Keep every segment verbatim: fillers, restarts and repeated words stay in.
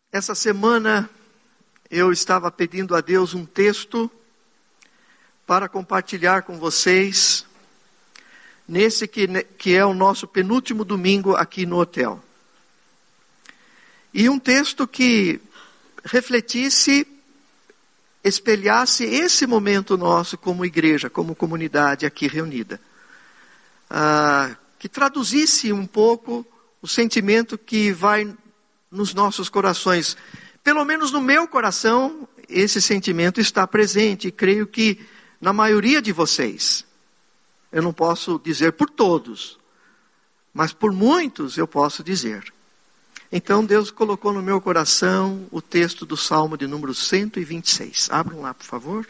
Essa semana eu estava pedindo a Deus um texto para compartilhar com vocês nesse que, que é o nosso penúltimo domingo aqui no hotel. E um texto que refletisse, espelhasse esse momento nosso como igreja, como comunidade aqui reunida. Ah, que traduzisse um pouco o sentimento que vai nos nossos corações. Pelo menos no meu coração, esse sentimento está presente. E creio que na maioria de vocês. Eu não posso dizer por todos, mas por muitos eu posso dizer. Então Deus colocou no meu coração o texto do Salmo de número cento e vinte e seis. Abram lá, por favor.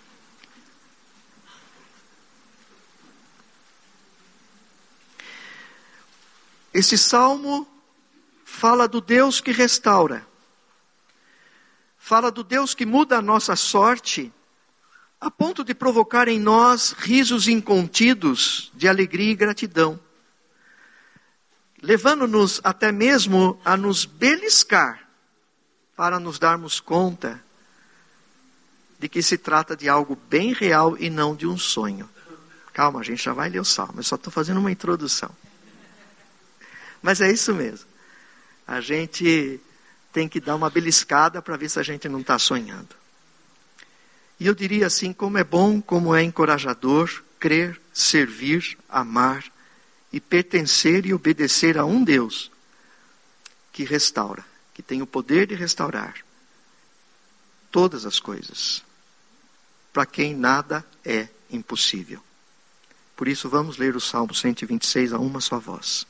Esse salmo fala do Deus que restaura. Fala do Deus que muda a nossa sorte, a ponto de provocar em nós risos incontidos de alegria e gratidão, levando-nos até mesmo a nos beliscar, para nos darmos conta de que se trata de algo bem real e não de um sonho. Calma, a gente já vai ler o salmo, eu só estou fazendo uma introdução. Mas é isso mesmo. A gente tem que dar uma beliscada para ver se a gente não está sonhando. E eu diria assim, como é bom, como é encorajador, crer, servir, amar e pertencer e obedecer a um Deus que restaura, que tem o poder de restaurar todas as coisas, para quem nada é impossível. Por isso vamos ler o Salmo cento e vinte e seis a uma só voz.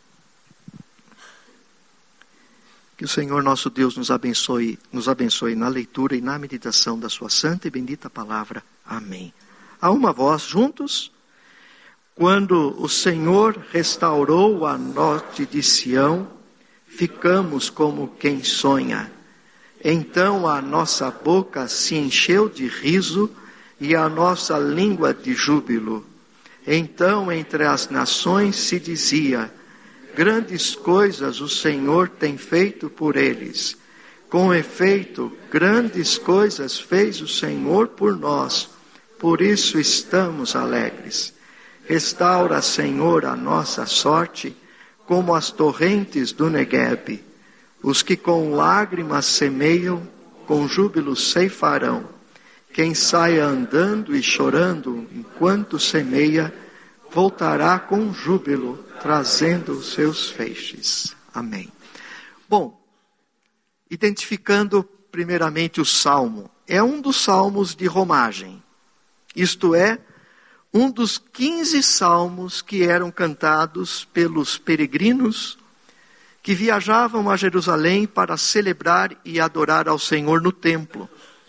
Que o Senhor nosso Deus nos abençoe, nos abençoe na leitura e na meditação da sua santa e bendita palavra. Amém. A uma voz, juntos. Quando o Senhor restaurou a norte de Sião, ficamos como quem sonha. Então a nossa boca se encheu de riso e a nossa língua de júbilo. Então entre as nações se dizia: grandes coisas o Senhor tem feito por eles. Com efeito, grandes coisas fez o Senhor por nós. Por isso estamos alegres. Restaura, Senhor, a nossa sorte, como as torrentes do Neguebe. Os que com lágrimas semeiam, com júbilo ceifarão. Quem sai andando e chorando enquanto semeia, voltará com júbilo, trazendo os seus feixes. Amém. Bom, identificando primeiramente o Salmo. É um dos salmos de romagem. Isto é, um dos quinze salmos que eram cantados pelos peregrinos que viajavam a Jerusalém para celebrar e adorar ao Senhor no templo.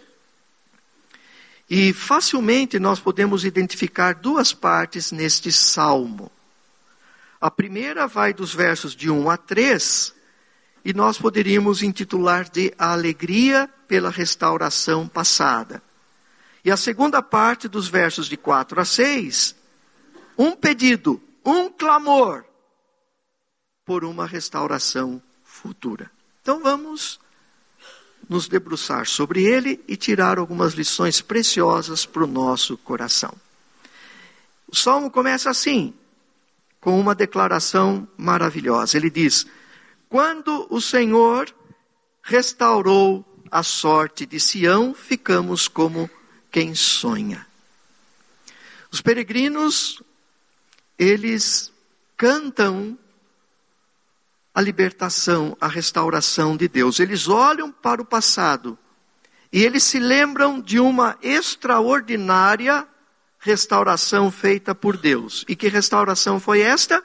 E facilmente nós podemos identificar duas partes neste salmo. A primeira vai dos versos de um a três, e nós poderíamos intitular de A Alegria pela Restauração Passada. E a segunda parte dos versos de quatro a seis, um pedido, um clamor por uma restauração futura. Então vamos nos debruçar sobre ele e tirar algumas lições preciosas para o nosso coração. O salmo começa assim, com uma declaração maravilhosa. Ele diz: quando o Senhor restaurou a sorte de Sião, ficamos como quem sonha. Os peregrinos, eles cantam a libertação, a restauração de Deus. Eles olham para o passado e eles se lembram de uma extraordinária restauração feita por Deus. E que restauração foi esta?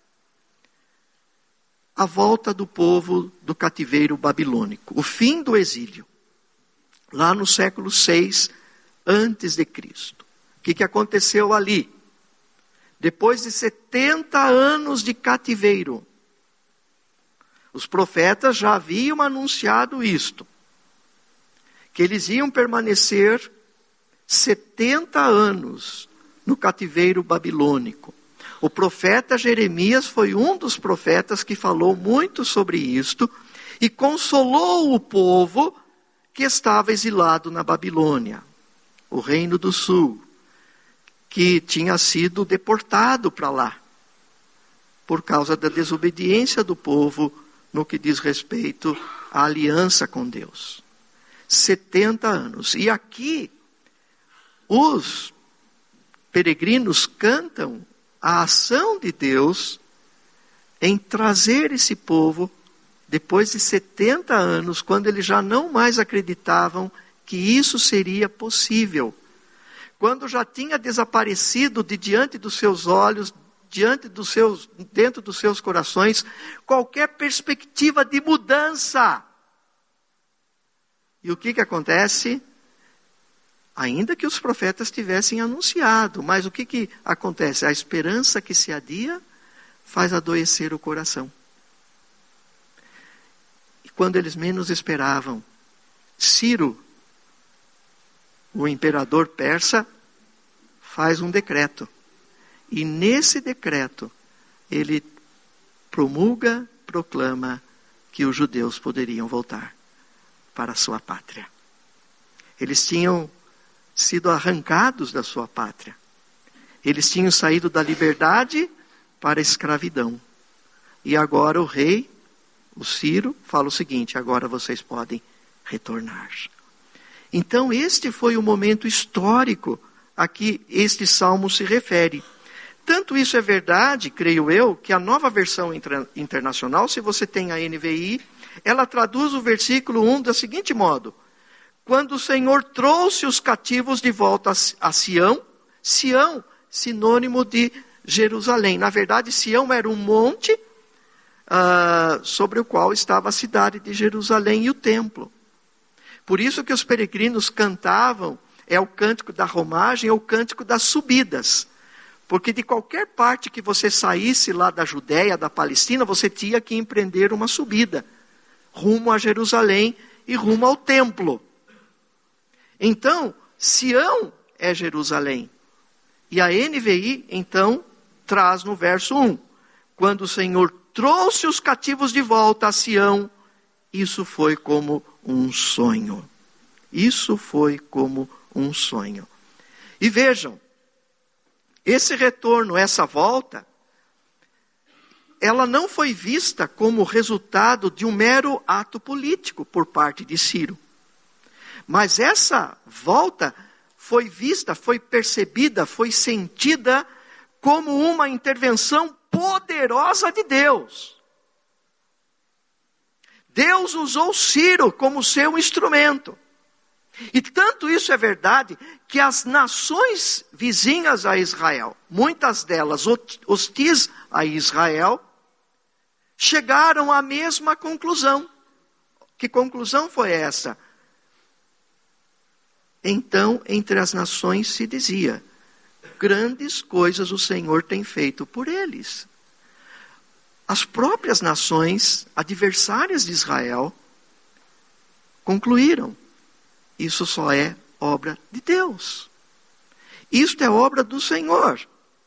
A volta do povo do cativeiro babilônico, o fim do exílio, lá no século seis antes de Cristo. O que, que aconteceu ali? Depois de setenta anos de cativeiro, os profetas já haviam anunciado isto, que eles iam permanecer setenta anos no cativeiro babilônico. O profeta Jeremias foi um dos profetas que falou muito sobre isto, e consolou o povo que estava exilado na Babilônia, o reino do sul, que tinha sido deportado para lá, por causa da desobediência do povo no que diz respeito à aliança com Deus. setenta anos. E aqui, os peregrinos cantam a ação de Deus em trazer esse povo, depois de setenta anos, quando eles já não mais acreditavam que isso seria possível. Quando já tinha desaparecido de diante dos seus olhos, diante dos seus, dentro dos seus corações, qualquer perspectiva de mudança. E o que que acontece? Ainda que os profetas tivessem anunciado, mas o que que acontece? A esperança que se adia faz adoecer o coração. E quando eles menos esperavam, Ciro, o imperador persa, faz um decreto. E nesse decreto, ele promulga, proclama que os judeus poderiam voltar para a sua pátria. Eles tinham sido arrancados da sua pátria. Eles tinham saído da liberdade para a escravidão. E agora o rei, o Ciro, fala o seguinte: agora vocês podem retornar. Então este foi o momento histórico a que este salmo se refere. Tanto isso é verdade, creio eu, que a nova versão internacional, se você tem a N V I, ela traduz o versículo um da seguinte modo: quando o Senhor trouxe os cativos de volta a Sião, Sião, sinônimo de Jerusalém. Na verdade, Sião era um monte uh, sobre o qual estava a cidade de Jerusalém e o templo. Por isso que os peregrinos cantavam, é o cântico da romagem, é o cântico das subidas. Porque de qualquer parte que você saísse lá da Judéia, da Palestina, você tinha que empreender uma subida, rumo a Jerusalém e rumo ao templo. Então, Sião é Jerusalém. E a N V I, então, traz no verso um: quando o Senhor trouxe os cativos de volta a Sião, isso foi como um sonho. Isso foi como um sonho. E vejam, esse retorno, essa volta, ela não foi vista como resultado de um mero ato político por parte de Ciro. Mas essa volta foi vista, foi percebida, foi sentida como uma intervenção poderosa de Deus. Deus usou Ciro como seu instrumento. E tanto isso é verdade que as nações vizinhas a Israel, muitas delas hostis a Israel, chegaram à mesma conclusão. Que conclusão foi essa? Então, entre as nações se dizia: grandes coisas o Senhor tem feito por eles. As próprias nações adversárias de Israel concluíram: isso só é obra de Deus. Isto é obra do Senhor.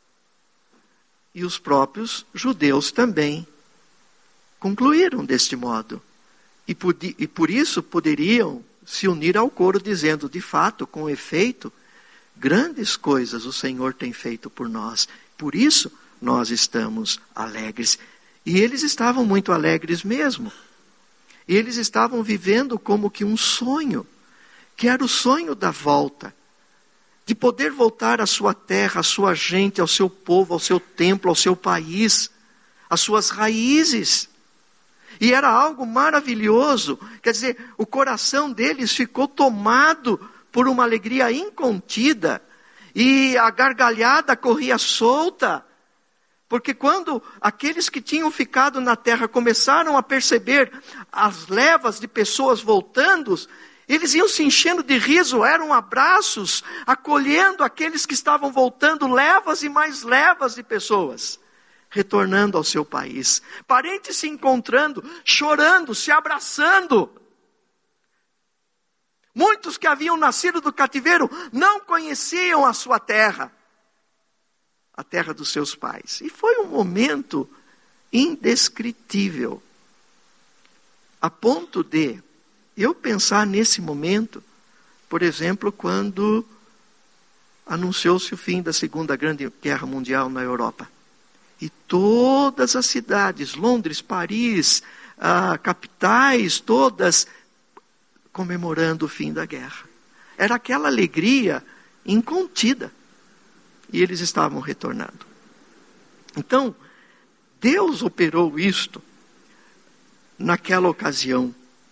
E os próprios judeus também concluíram deste modo. E por, e por isso poderiam se unir ao coro dizendo: de fato, com efeito, grandes coisas o Senhor tem feito por nós. Por isso nós estamos alegres. E eles estavam muito alegres mesmo. E eles estavam vivendo como que um sonho, que era o sonho da volta, de poder voltar à sua terra, à sua gente, ao seu povo, ao seu templo, ao seu país, às suas raízes. E era algo maravilhoso, quer dizer, o coração deles ficou tomado por uma alegria incontida, e a gargalhada corria solta, porque quando aqueles que tinham ficado na terra começaram a perceber as levas de pessoas voltando, eles iam se enchendo de riso, eram abraços, acolhendo aqueles que estavam voltando, levas e mais levas de pessoas, retornando ao seu país. Parentes se encontrando, chorando, se abraçando. Muitos que haviam nascido do cativeiro não conheciam a sua terra, a terra dos seus pais. E foi um momento indescritível. A ponto de eu pensar nesse momento, por exemplo, quando anunciou-se o fim da Segunda Grande Guerra Mundial na Europa. E todas as cidades, Londres, Paris, ah, capitais, todas comemorando o fim da guerra. Era aquela alegria incontida. E eles estavam retornando. Então, Deus operou isto naquela ocasião.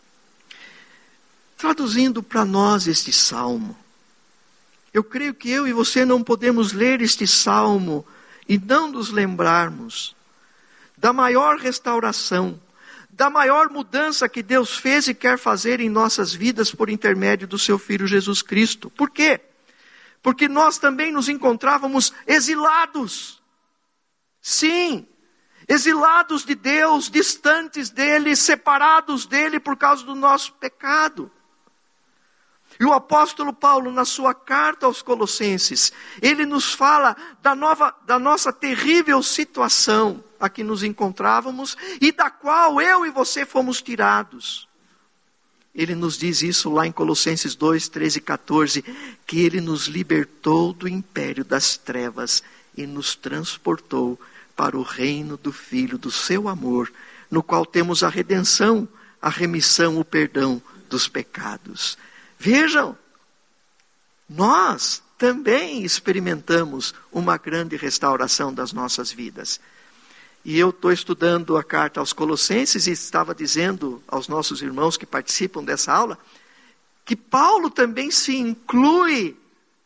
Traduzindo para nós este salmo, eu creio que eu e você não podemos ler este salmo e não nos lembrarmos da maior restauração, da maior mudança que Deus fez e quer fazer em nossas vidas por intermédio do seu Filho Jesus Cristo. Por quê? Porque nós também nos encontrávamos exilados. Sim, exilados de Deus, distantes dele, separados dele por causa do nosso pecado. E o apóstolo Paulo, na sua carta aos Colossenses, ele nos fala da, nova, da nossa terrível situação a que nos encontrávamos e da qual eu e você fomos tirados. Ele nos diz isso lá em Colossenses dois, treze e quatorze, que ele nos libertou do império das trevas e nos transportou para o reino do Filho do seu amor, no qual temos a redenção, a remissão, o perdão dos pecados. Vejam, nós também experimentamos uma grande restauração das nossas vidas. E eu estou estudando a carta aos Colossenses e estava dizendo aos nossos irmãos que participam dessa aula, que Paulo também se inclui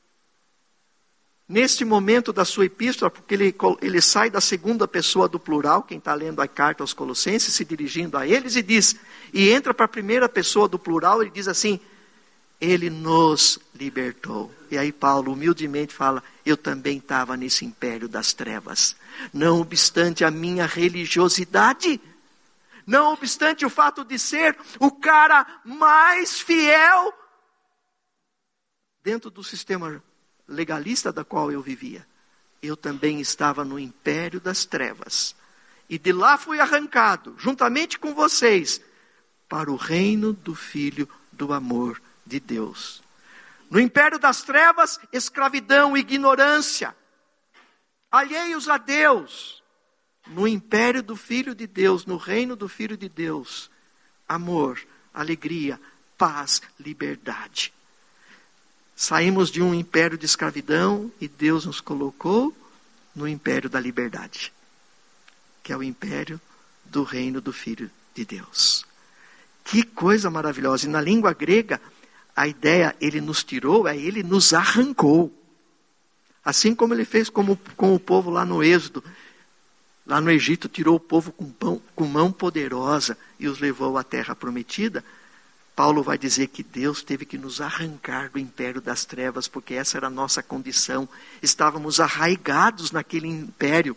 neste momento da sua epístola, porque ele, ele sai da segunda pessoa do plural, quem está lendo a carta aos Colossenses, se dirigindo a eles, e diz, e entra para a primeira pessoa do plural, ele diz assim, ele nos libertou. E aí Paulo humildemente fala, eu também estava nesse império das trevas. Não obstante a minha religiosidade, não obstante o fato de ser o cara mais fiel dentro do sistema legalista da qual eu vivia, eu também estava no império das trevas. E de lá fui arrancado, juntamente com vocês, para o reino do Filho do amor de Deus. No império das trevas, escravidão, ignorância, alheios a Deus. No império do Filho de Deus, no reino do Filho de Deus, amor, alegria, paz, liberdade. Saímos de um império de escravidão e Deus nos colocou no império da liberdade, que é o império do reino do Filho de Deus. Que coisa maravilhosa! E na língua grega, a ideia, ele nos tirou, é ele nos arrancou. Assim como ele fez com o, com o povo lá no Êxodo. Lá no Egito, tirou o povo com, pão, com mão poderosa e os levou à terra prometida. Paulo vai dizer que Deus teve que nos arrancar do império das trevas, porque essa era a nossa condição. Estávamos arraigados naquele império,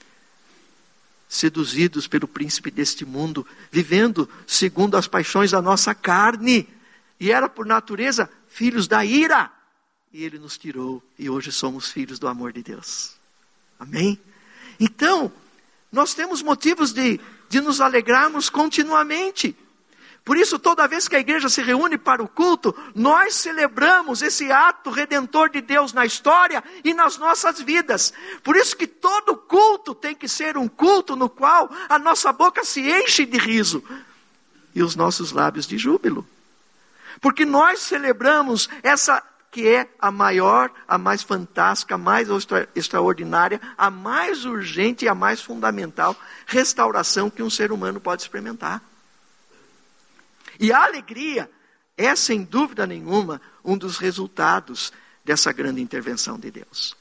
seduzidos pelo príncipe deste mundo, vivendo segundo as paixões da nossa carne. E era por natureza filhos da ira. E ele nos tirou e hoje somos filhos do amor de Deus. Amém? Então, nós temos motivos de, de nos alegrarmos continuamente. Por isso, toda vez que a igreja se reúne para o culto, nós celebramos esse ato redentor de Deus na história e nas nossas vidas. Por isso que todo culto tem que ser um culto no qual a nossa boca se enche de riso e os nossos lábios de júbilo. Porque nós celebramos essa que é a maior, a mais fantástica, a mais extra, extraordinária, a mais urgente e a mais fundamental restauração que um ser humano pode experimentar. E a alegria é, sem dúvida nenhuma, um dos resultados dessa grande intervenção de Deus.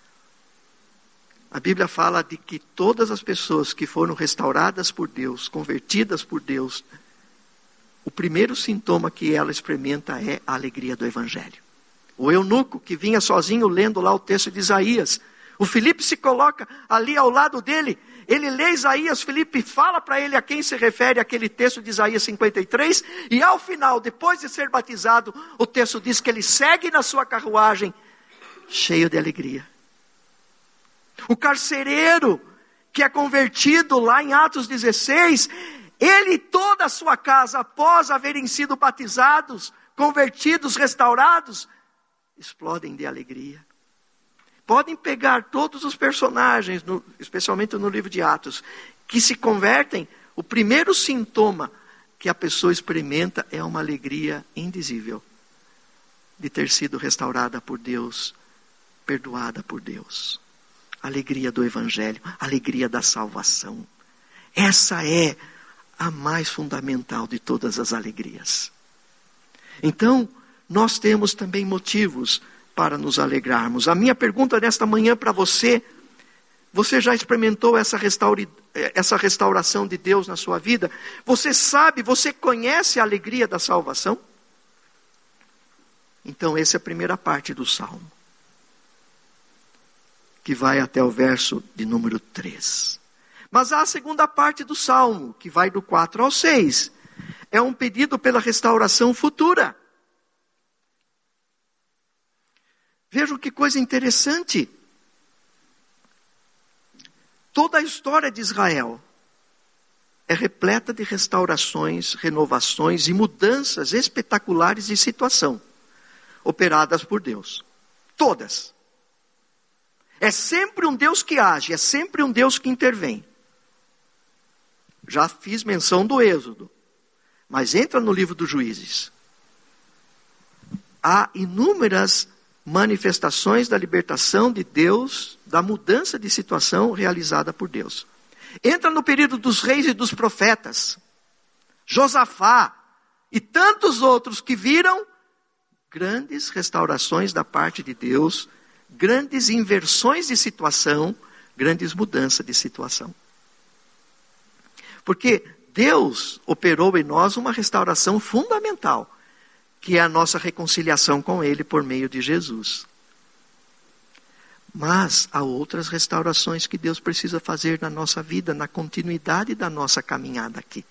A Bíblia fala de que todas as pessoas que foram restauradas por Deus, convertidas por Deus, o primeiro sintoma que ela experimenta é a alegria do Evangelho. O eunuco que vinha sozinho lendo lá o texto de Isaías, o Filipe se coloca ali ao lado dele, ele lê Isaías, Filipe fala para ele a quem se refere aquele texto de Isaías cinquenta e três, e ao final, depois de ser batizado, o texto diz que ele segue na sua carruagem, cheio de alegria. O carcereiro, que é convertido lá em Atos dezesseis, Ele e toda a sua casa, após haverem sido batizados, convertidos, restaurados, explodem de alegria. Podem pegar todos os personagens, no, especialmente no livro de Atos, que se convertem, o primeiro sintoma que a pessoa experimenta é uma alegria indizível de ter sido restaurada por Deus, perdoada por Deus. Alegria do Evangelho, alegria da salvação. Essa é a mais fundamental de todas as alegrias. Então, nós temos também motivos para nos alegrarmos. A minha pergunta nesta manhã para você: você já experimentou essa, restaura, essa restauração de Deus na sua vida? Você sabe, você conhece a alegria da salvação? Então essa é a primeira parte do Salmo, que vai até o verso de número três. Mas há a segunda parte do Salmo, que vai do quatro ao seis. É um pedido pela restauração futura. Vejam que coisa interessante. Toda a história de Israel é repleta de restaurações, renovações e mudanças espetaculares de situação, operadas por Deus. Todas. É sempre um Deus que age, é sempre um Deus que intervém. Já fiz menção do Êxodo, mas entra no livro dos Juízes. Há inúmeras manifestações da libertação de Deus, da mudança de situação realizada por Deus. Entra no período dos reis e dos profetas, Josafá e tantos outros que viram grandes restaurações da parte de Deus, grandes inversões de situação, grandes mudanças de situação. Porque Deus operou em nós uma restauração fundamental, que é a nossa reconciliação com Ele por meio de Jesus. Mas há outras restaurações que Deus precisa fazer na nossa vida, na continuidade da nossa caminhada aqui.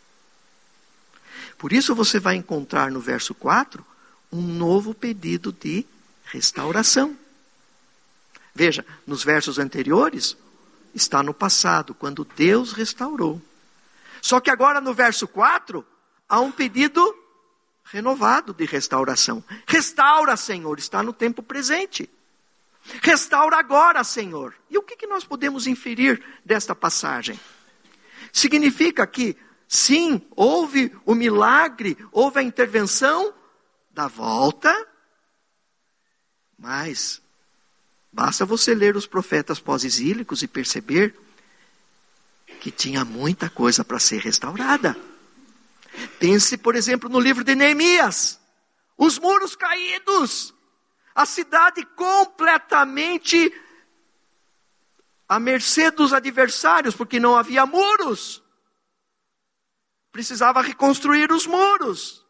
Por isso você vai encontrar no verso quatro um novo pedido de restauração. Veja, nos versos anteriores está no passado, quando Deus restaurou. Só que agora no verso quatro há um pedido renovado de restauração. Restaura, Senhor, está no tempo presente. Restaura agora, Senhor. E o que, que nós podemos inferir desta passagem? Significa que, sim, houve o milagre, houve a intervenção da volta, mas basta você ler os profetas pós-exílicos e perceber que tinha muita coisa para ser restaurada. Pense, por exemplo, no livro de Neemias. Os muros caídos. A cidade completamente à mercê dos adversários, porque não havia muros. Precisava reconstruir os muros.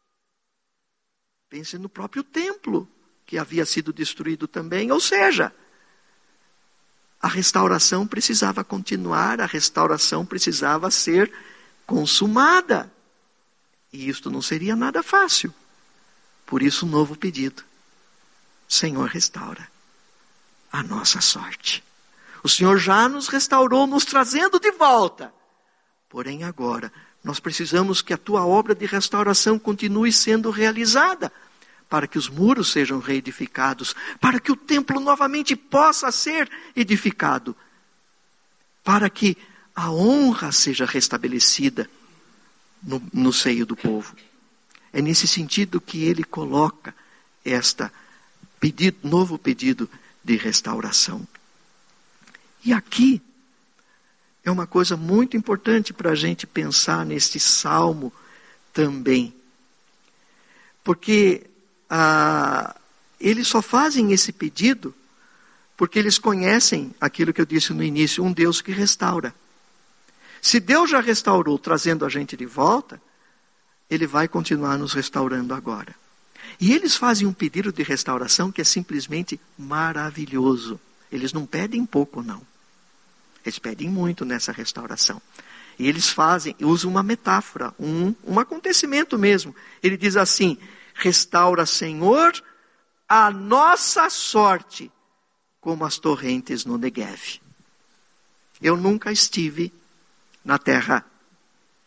Pense no próprio templo, que havia sido destruído também. Ou seja, a restauração precisava continuar, a restauração precisava ser consumada. E isto não seria nada fácil. Por isso, um novo pedido. Senhor, restaura a nossa sorte. O Senhor já nos restaurou, nos trazendo de volta. Porém, agora, nós precisamos que a tua obra de restauração continue sendo realizada, para que os muros sejam reedificados, para que o templo novamente possa ser edificado, para que a honra seja restabelecida no, no seio do povo. É nesse sentido que ele coloca este pedido, novo pedido de restauração. E aqui é uma coisa muito importante para a gente pensar neste salmo também. Porque ah, eles só fazem esse pedido porque eles conhecem aquilo que eu disse no início, um Deus que restaura. Se Deus já restaurou, trazendo a gente de volta, Ele vai continuar nos restaurando agora. E eles fazem um pedido de restauração que é simplesmente maravilhoso. Eles não pedem pouco, não. Eles pedem muito nessa restauração. E eles fazem, usam uma metáfora, um, um acontecimento mesmo. Ele diz assim: restaura, Senhor, a nossa sorte, como as torrentes no Neguev. Eu nunca estive na terra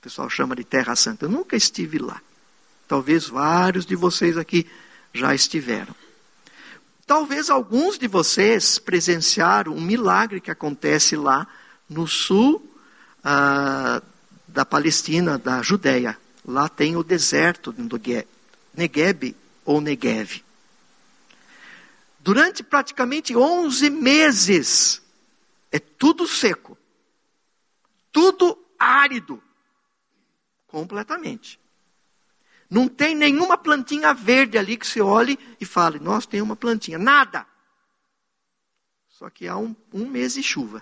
pessoal chama de Terra Santa. Eu nunca estive lá. Talvez vários de vocês aqui já estiveram. Talvez alguns de vocês presenciaram um milagre que acontece lá no sul ah, da Palestina, da Judéia. Lá tem o deserto do Negueb ou Negev. Durante praticamente onze meses, é tudo seco. Tudo árido. Completamente. Não tem nenhuma plantinha verde ali que você olhe e fale, nossa, tem uma plantinha. Nada. Só que há um, um mês de chuva.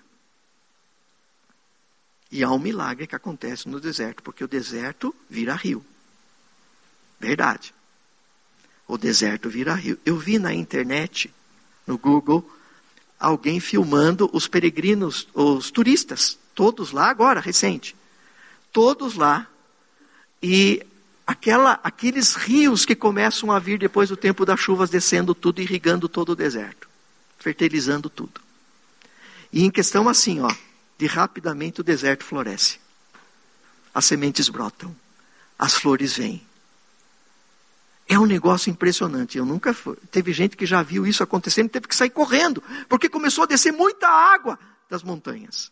E há um milagre que acontece no deserto, porque o deserto vira rio. Verdade. O deserto vira rio. Eu vi na internet, no Google, alguém filmando os peregrinos, os turistas, todos lá agora, recente. Todos lá. E aquela, aqueles rios que começam a vir depois do tempo das chuvas, descendo tudo, irrigando todo o deserto. Fertilizando tudo. E em questão assim, ó, de rapidamente o deserto floresce. As sementes brotam. As flores vêm. É um negócio impressionante. Eu nunca fui. Teve gente que já viu isso acontecendo e teve que sair correndo, porque começou a descer muita água das montanhas.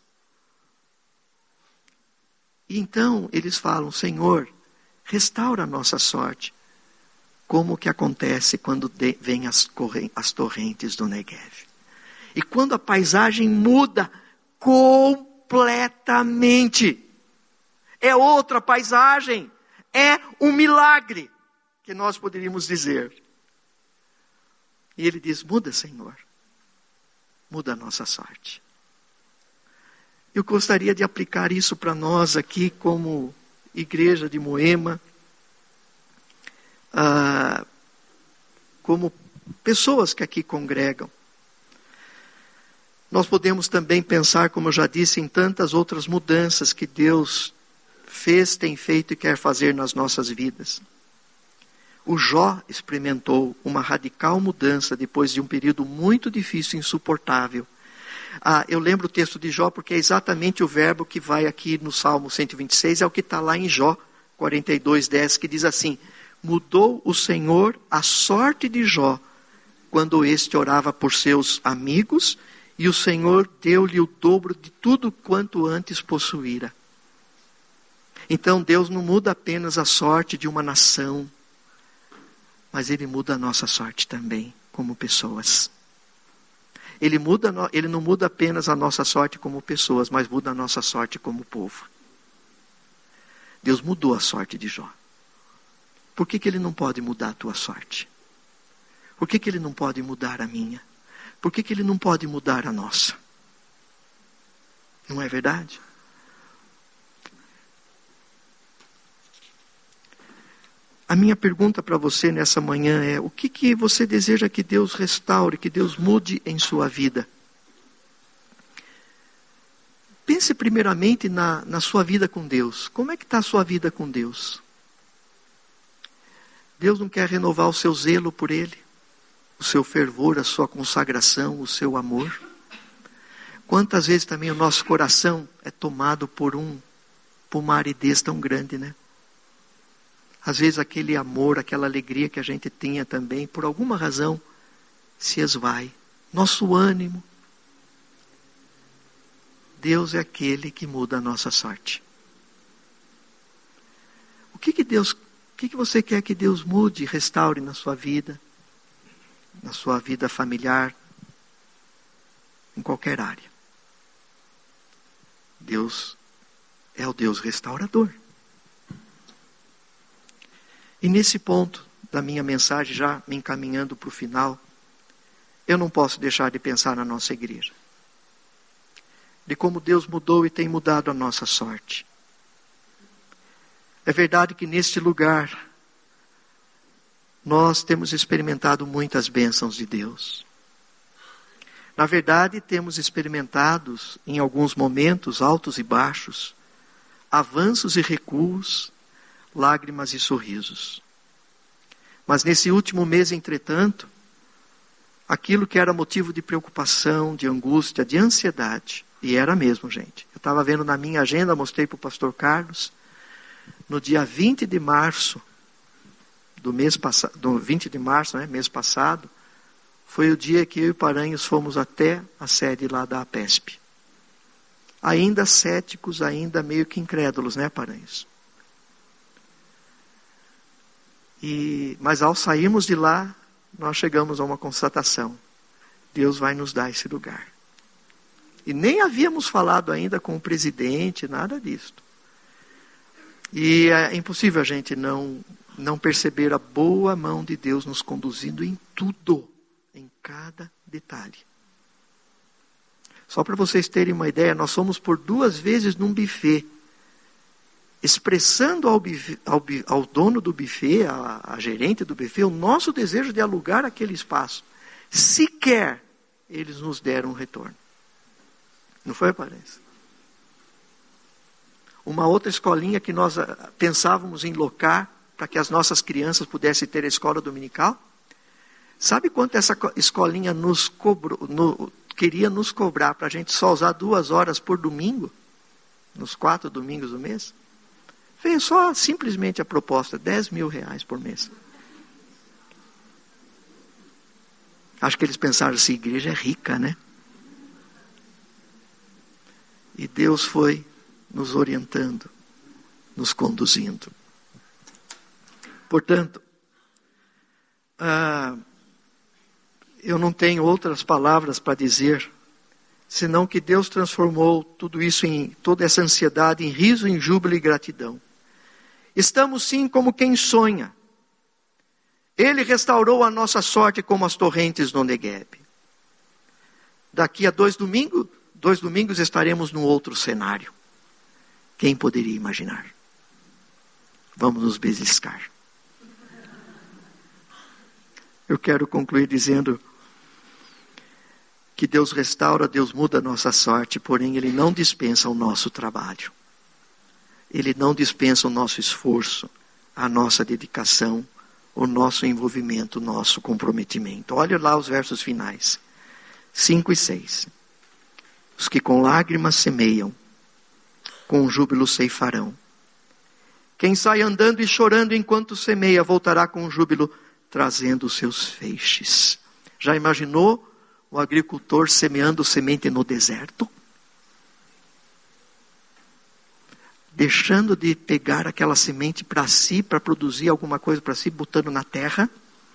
E então eles falam, Senhor, restaura a nossa sorte, como que acontece quando de, vem as, as torrentes do Negev. E quando a paisagem muda completamente, é outra paisagem, é um milagre, que nós poderíamos dizer. E ele diz, muda, Senhor, muda a nossa sorte. Eu gostaria de aplicar isso para nós aqui como igreja de Moema, ah, como pessoas que aqui congregam. Nós podemos também pensar, como eu já disse, em tantas outras mudanças que Deus fez, tem feito e quer fazer nas nossas vidas. O Jó experimentou uma radical mudança depois de um período muito difícil e insuportável. Ah, eu lembro o texto de Jó porque é exatamente o verbo que vai aqui no Salmo cento e vinte e seis, é o que está lá em Jó quarenta e dois, dez, que diz assim, mudou o Senhor a sorte de Jó, quando este orava por seus amigos, e o Senhor deu-lhe o dobro de tudo quanto antes possuíra. Então Deus não muda apenas a sorte de uma nação, mas Ele muda a nossa sorte também, como pessoas. Ele, muda, ele não muda apenas a nossa sorte como pessoas, mas muda a nossa sorte como povo. Deus mudou a sorte de Jó. Por que que Ele não pode mudar a tua sorte? Por que que Ele não pode mudar a minha? Por que que Ele não pode mudar a nossa? Não é verdade? A minha pergunta para você nessa manhã é, o que que você deseja que Deus restaure, que Deus mude em sua vida? Pense primeiramente na, na sua vida com Deus. Como é que está a sua vida com Deus? Deus não quer renovar o seu zelo por Ele? O seu fervor, a sua consagração, o seu amor? Quantas vezes também o nosso coração é tomado por, um, por uma aridez tão grande, né? Às vezes aquele amor, aquela alegria que a gente tinha também, por alguma razão, se esvai. Nosso ânimo. Deus é aquele que muda a nossa sorte. O que que Deus, o que que você quer que Deus mude e restaure na sua vida? Na sua vida familiar? Em qualquer área. Deus é o Deus restaurador. E nesse ponto da minha mensagem, já me encaminhando para o final, eu não posso deixar de pensar na nossa igreja. De como Deus mudou e tem mudado a nossa sorte. É verdade que neste lugar, nós temos experimentado muitas bênçãos de Deus. Na verdade, temos experimentado, em alguns momentos, altos e baixos, avanços e recuos, lágrimas e sorrisos. Mas nesse último mês, entretanto, aquilo que era motivo de preocupação, de angústia, de ansiedade, e era mesmo, gente. Eu estava vendo na minha agenda, mostrei para o pastor Carlos, no dia vinte de março, do mês passado, do vinte de março, né, mês passado, foi o dia que eu e Paranhos fomos até a sede lá da APESP. Ainda céticos, ainda meio que incrédulos, né, Paranhos? E, mas ao sairmos de lá, nós chegamos a uma constatação. Deus vai nos dar esse lugar. E nem havíamos falado ainda com o presidente, nada disso. E é impossível a gente não, não perceber a boa mão de Deus nos conduzindo em tudo, em cada detalhe. Só para vocês terem uma ideia, nós fomos por duas vezes num buffet, expressando ao, buffet, ao, ao dono do buffet, a, a gerente do buffet, o nosso desejo de alugar aquele espaço. Sequer eles nos deram um retorno. Não foi, parece? Uma outra escolinha que nós pensávamos em locar para que as nossas crianças pudessem ter a escola dominical. Sabe quanto essa escolinha nos cobrou, no, queria nos cobrar para a gente só usar duas horas por domingo? Nos quatro domingos do mês? Veio só simplesmente a proposta, dez mil reais por mês. Acho que eles pensaram assim, a igreja é rica, né? E Deus foi nos orientando, nos conduzindo. Portanto, ah, eu não tenho outras palavras para dizer, senão que Deus transformou tudo isso, em toda essa ansiedade, em riso, em júbilo e gratidão. Estamos sim como quem sonha. Ele restaurou a nossa sorte como as torrentes no Negueb. Daqui a dois domingos, dois domingos estaremos num outro cenário. Quem poderia imaginar? Vamos nos beliscar. Eu quero concluir dizendo que Deus restaura, Deus muda a nossa sorte, porém Ele não dispensa o nosso trabalho. Ele não dispensa o nosso esforço, a nossa dedicação, o nosso envolvimento, o nosso comprometimento. Olha lá os versos finais, cinco e seis. Os que com lágrimas semeiam, com júbilo ceifarão. Quem sai andando e chorando enquanto semeia, voltará com júbilo, trazendo os seus feixes. Já imaginou o agricultor semeando semente no deserto? Deixando de pegar aquela semente para si, para produzir alguma coisa para si, botando na terra,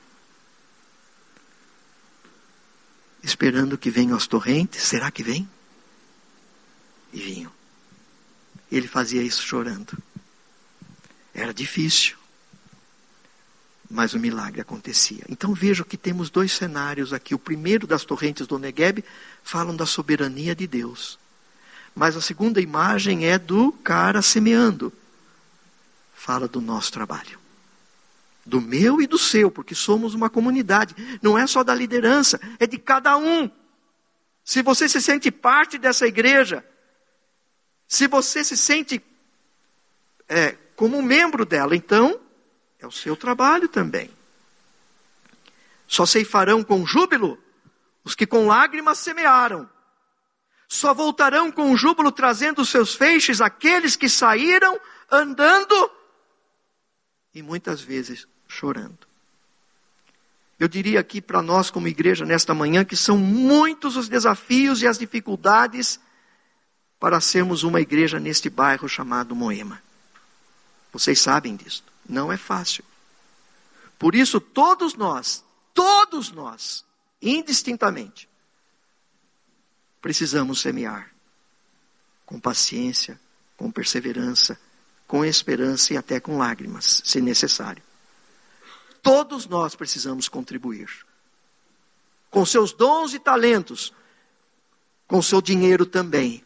esperando que venham as torrentes. Será que vem? E vinham. Ele fazia isso chorando. Era difícil, mas o milagre acontecia. Então veja que temos dois cenários aqui. O primeiro, das torrentes do Negueb, falam da soberania de Deus. Mas a segunda imagem é do cara semeando. Fala do nosso trabalho. Do meu e do seu, porque somos uma comunidade. Não é só da liderança, é de cada um. Se você se sente parte dessa igreja, se você se sente é, como um membro dela, então é o seu trabalho também. Só ceifarão com júbilo os que com lágrimas semearam. Só voltarão com júbilo trazendo os seus feixes aqueles que saíram andando e muitas vezes chorando. Eu diria aqui para nós como igreja nesta manhã que são muitos os desafios e as dificuldades para sermos uma igreja neste bairro chamado Moema. Vocês sabem disso. Não é fácil. Por isso todos nós, todos nós, indistintamente, precisamos semear com paciência, com perseverança, com esperança e até com lágrimas, se necessário. Todos nós precisamos contribuir. Com seus dons e talentos, com seu dinheiro também.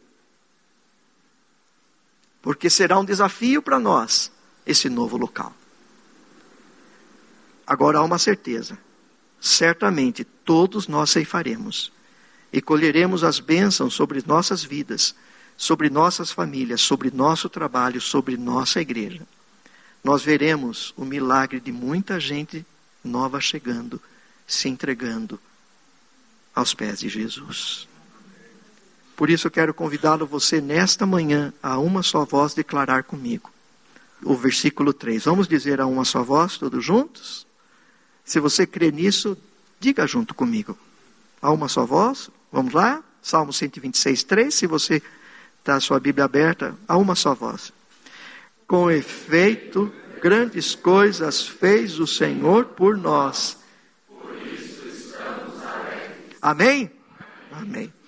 Porque será um desafio para nós, esse novo local. Agora há uma certeza. Certamente todos nós ceifaremos. E colheremos as bênçãos sobre nossas vidas, sobre nossas famílias, sobre nosso trabalho, sobre nossa igreja. Nós veremos o milagre de muita gente nova chegando, se entregando aos pés de Jesus. Por isso eu quero convidá-lo você nesta manhã a uma só voz declarar comigo. o versículo três. Vamos dizer a uma só voz, todos juntos? Se você crê nisso, diga junto comigo. A uma só voz, vamos lá? Salmo cento e vinte e seis, três, se você está a sua Bíblia aberta, a uma só voz. Com efeito, grandes coisas fez o Senhor por nós. Por isso estamos alegres. Amém? Amém.